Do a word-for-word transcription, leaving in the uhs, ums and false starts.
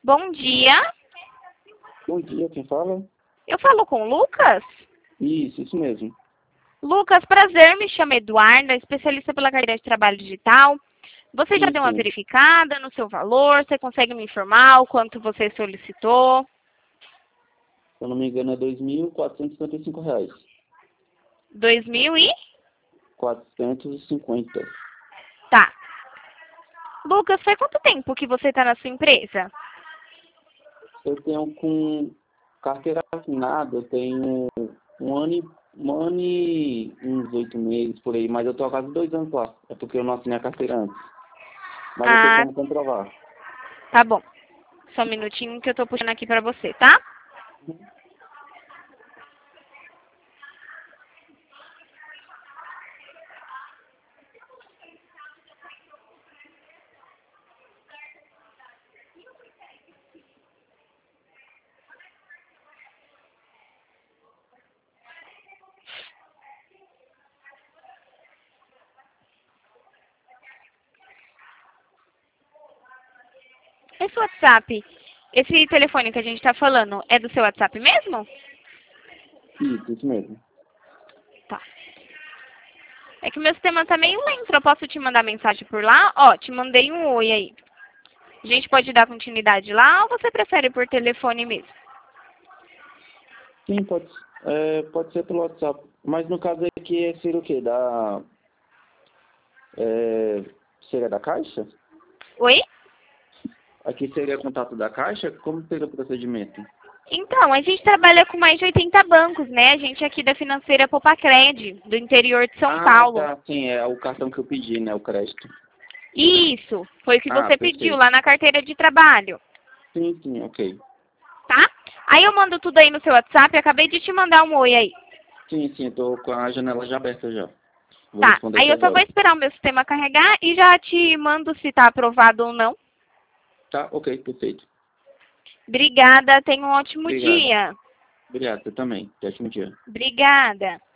Bom dia. Bom dia, quem fala? Eu falo com o Lucas? Isso, isso mesmo. Lucas, prazer, me chamo Eduarda, especialista pela carteira de trabalho digital. Você já Sim, deu uma sim. verificada no seu valor? Você consegue me informar o quanto você solicitou? Se eu não me engano, é dois mil quatrocentos e cinquenta e cinco reais. Dois mil e... quatrocentos e cinquenta. Tá. Lucas, faz quanto tempo que você está na sua empresa? Eu tenho com carteira assinada, eu tenho um ano e, um ano e uns oito meses por aí, mas eu tô há quase dois anos lá. É porque eu não assinei a carteira antes. Mas eu tenho Ah, como comprovar. tá bom. Só um minutinho que eu tô puxando aqui pra você, tá? Esse WhatsApp, esse telefone que a gente tá falando, é do seu WhatsApp mesmo? Isso, isso mesmo. Tá. É que o meu sistema tá meio lento. Eu posso te mandar mensagem por lá? Ó, te mandei um oi aí. A gente pode dar continuidade lá ou você prefere por telefone mesmo? Sim, pode, é, pode ser pelo WhatsApp. Mas no caso aqui seria o quê? Da, é, seria da Caixa? Oi? Aqui seria contato da Caixa? Como seria o procedimento? Então, a gente trabalha com mais de oitenta bancos, né? A gente aqui da financeira Popacred, do interior de São Ah, Paulo. tá, sim, é o cartão que eu pedi, né, o crédito. Isso, foi o que Ah, você pediu perfeito. lá na carteira de trabalho, Sim, sim, ok. tá? Aí eu mando tudo aí no seu WhatsApp, acabei de te mandar um oi aí. Sim, sim, eu tô com a janela já aberta já. Vou Tá, responder aí aqui eu só vou agora. esperar o meu sistema carregar e já te mando se tá aprovado ou não. Tá, ok, perfeito. Obrigada, tenha um ótimo Obrigado. dia. Obrigado, você também. Até um dia. Obrigada.